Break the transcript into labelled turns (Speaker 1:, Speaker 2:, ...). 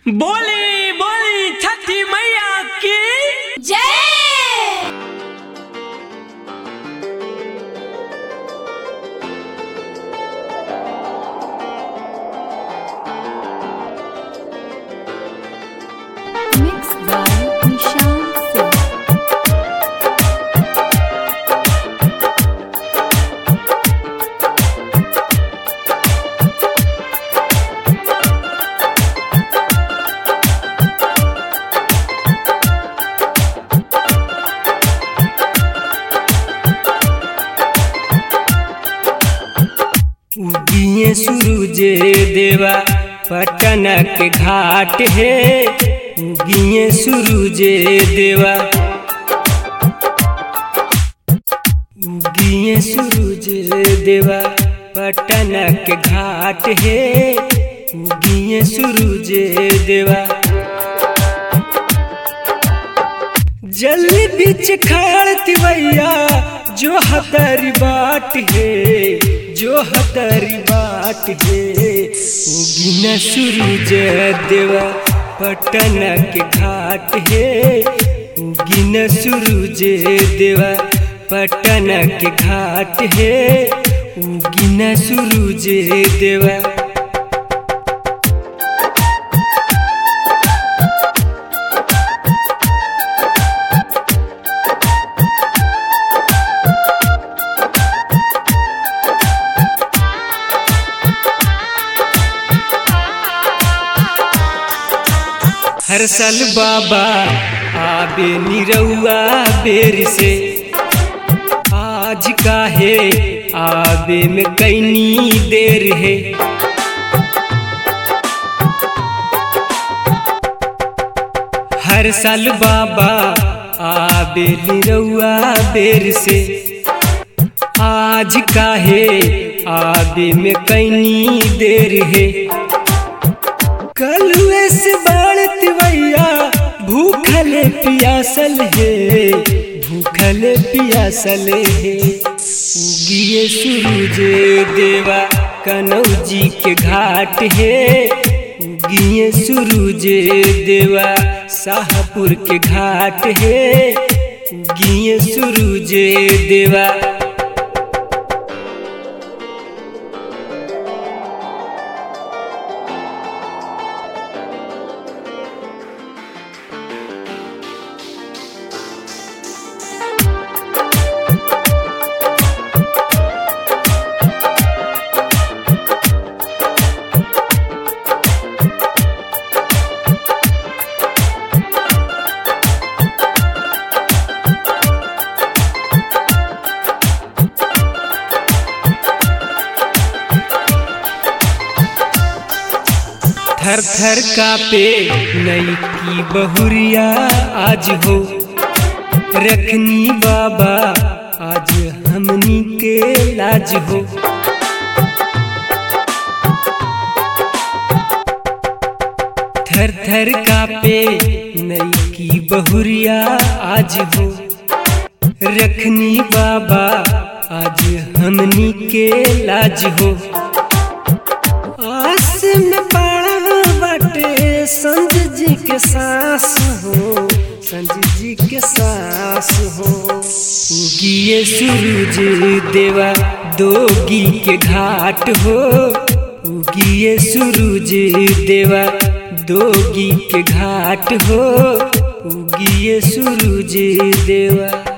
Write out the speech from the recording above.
Speaker 1: बोली बोली छठी मैया की
Speaker 2: जय। Mixed by Nishant Singh.
Speaker 1: उगिए सूरज देवा पटना के घाट है। उगिए सूरज देवा, उगिए सूरज देवा पटना के घाट है। उगिए सूरज देवा, जल बीच खड़ती भैया जो हतारी बाट है, जो हतारी बाट है। उगिना सूरज देवा पटना के घाट है। उगिना सूरज देवा पटना के घाट है। उगिना सूरज देवा, हर साल बाबा आबे निरौआ बेर से, आज काहे आबे में कैनी देर है। हर साल बाबा आबे निरौआ बेर से, आज काहे आबे में कैनी देर है। कलुए से बाढ़ती भैया भूखले पियासल है, भूखले पियासल है। उगिए सूरज देवा कनौजी के घाट है। उगिए सूरज देवा शाहपुर के घाट है। उगिए सूरज देवा, थर थर कापे नई की बहुरिया आज हो। रखनी बाबा आज हमनी के लाज हो। थर थर कापे नई की बहुरिया आज हो। रखनी बाबा आज हमनी के लाज हो। आस में बाटे संजय जी के सास हो, संजय जी के सास हो। उगिए सूरज देवा दोगी के घाट हो। उगिए सूरज देवा दोगी के घाट हो। उगिए सूरज देवा।